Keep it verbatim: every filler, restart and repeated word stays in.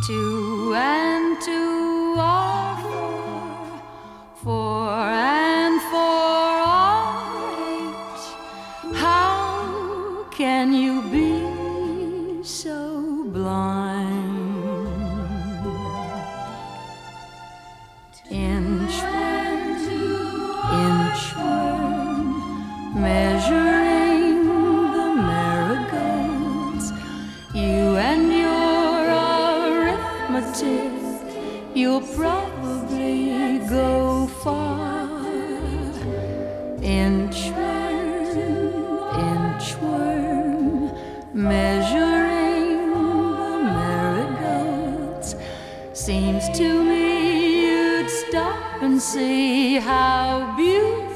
Two and two are four, four and four are eight. How can you be so blind? Inchworm, inchworm, measuring the marigolds. You and your arithmetic, you'll probably go far. Inchworm, inchworm, measuring the marigolds. Seems to me you'd stop and see how beautiful